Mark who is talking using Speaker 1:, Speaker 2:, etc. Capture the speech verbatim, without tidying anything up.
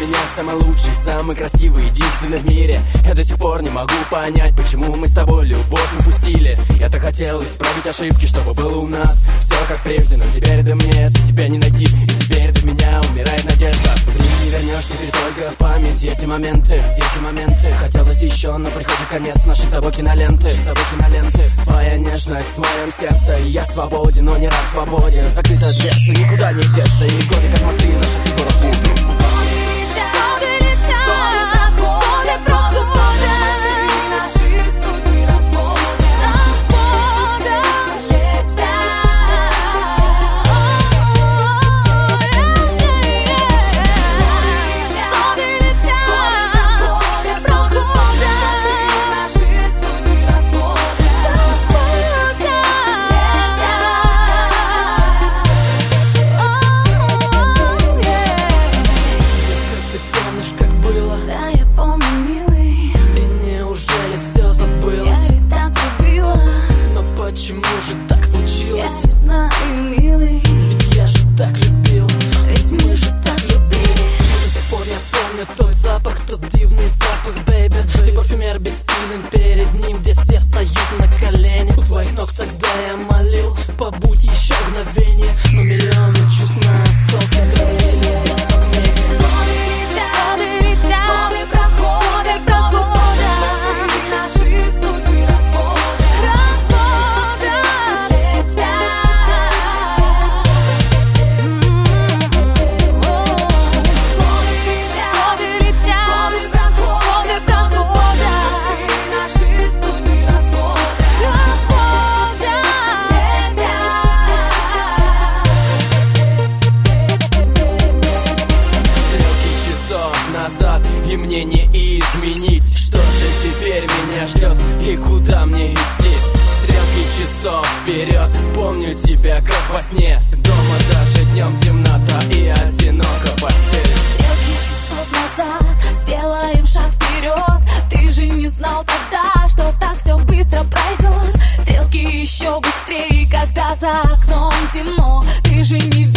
Speaker 1: меня самый лучший, самый красивый, единственный в мире. Я до сих пор не могу понять, почему мы с тобой любовь упустили. Я так хотел исправить ошибки, чтобы было у нас все как прежде, но теперь до мне ты тебя не найти, и теперь до меня умирает надежда. Время не вернешь, теперь только в память эти моменты, эти моменты. Хотелось еще, но приходит конец нашей с тобой киноленты, с тобой киноленты. Твоя нежность в моем сердце, и я свободен, но не рад свободе. Закрыта дверца, никуда не деться, и годы как мосты наши фигуры в путь.
Speaker 2: Да, я помню, милый.
Speaker 1: И неужели все забылось?
Speaker 2: Я ведь так любила.
Speaker 1: Но почему же так случилось?
Speaker 2: Я не знаю, милый.
Speaker 1: Ведь я же так любил,
Speaker 2: Ведь мы же так любили.
Speaker 1: до сих пор я помню тот запах, тот дивный запах, бэйби. И парфюмер бессилен перед ним, где все встают на колени. У твоих ног тогда я молил, побудь еще мгновение. Но миллионы чувств на осколки дробились без сомнений. И мне не изменить, что же теперь меня ждет и куда мне идти. Стрелки часов вперед, помню тебя как во сне. Дома даже днем темнота и одиноко постель.
Speaker 2: Стрелки часов назад, сделаем шаг вперед. Ты же не знал тогда, что так все быстро пройдет. Стрелки еще быстрее, когда за окном темно. Ты же не